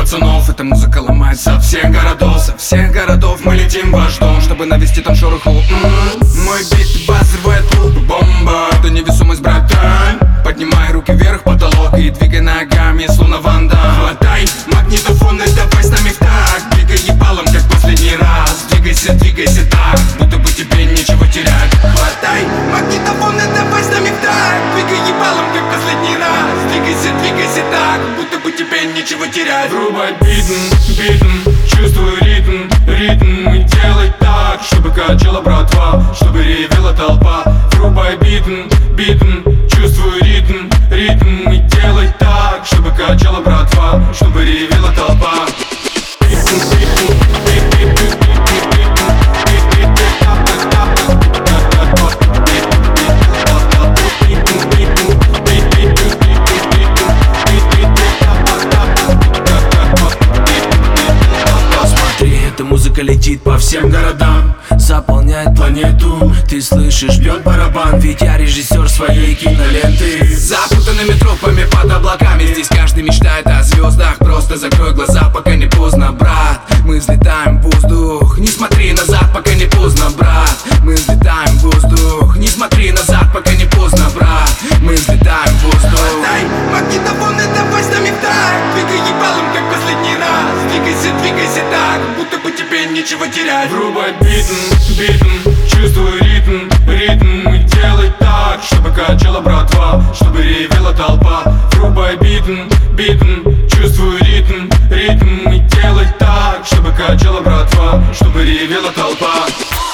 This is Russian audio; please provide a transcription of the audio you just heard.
пацанов. Эта музыка ломает со всех городов. Со всех городов мы летим в ваш дом, чтобы навести там шороху. Мой бит бас взрывает клуб, бомба. Это невесомость, братан. Поднимай руки вверх, потолок, и двигай ногами, словно Ван Дам. Хватай магнитофон и давай с нами в такт. Двигай ебалом, как последний раз. Двигайся, двигайся так, будто бы тебе нечего терять. Хватай магнитофон и давай с нами в такт. Двигай ебалом, как последний раз. Двигайся, двигайся так, будто бы тебе нечего терять. Врубай битм, чувствуй ритм, и делай так, чтобы качала братва, чтобы ревела толпа. Врубай битм, чувствуй ритм, и делай так, чтобы качала братва, чтобы ревела толпа. Музыка летит по всем городам, заполняет планету. Ты слышишь, бьет барабан, ведь я режиссер своей киноленты. Запутанными тропами под облаками, здесь каждый мечтает о звездах. Просто закрой глаза, пока не поздно, брат. Мы взлетаем в воздух, не смотри назад, пока не поздно, брат. Мы взлетаем в воздух, не смотри назад, пока не поздно, брат. Мы взлетаем в воздух. Хватай магнитофон и давай с нами в такт. Двигай ебалом, как последний раз. Двигайся, двигайся так, будто бы тебе нечего терять. Врубай битм, чувствуй ритм, и делай так, чтобы качала братва, чтобы ревела толпа. Врубай битм, чувствуй ритм, и делай так, чтобы качала братва, чтобы ревела толпа.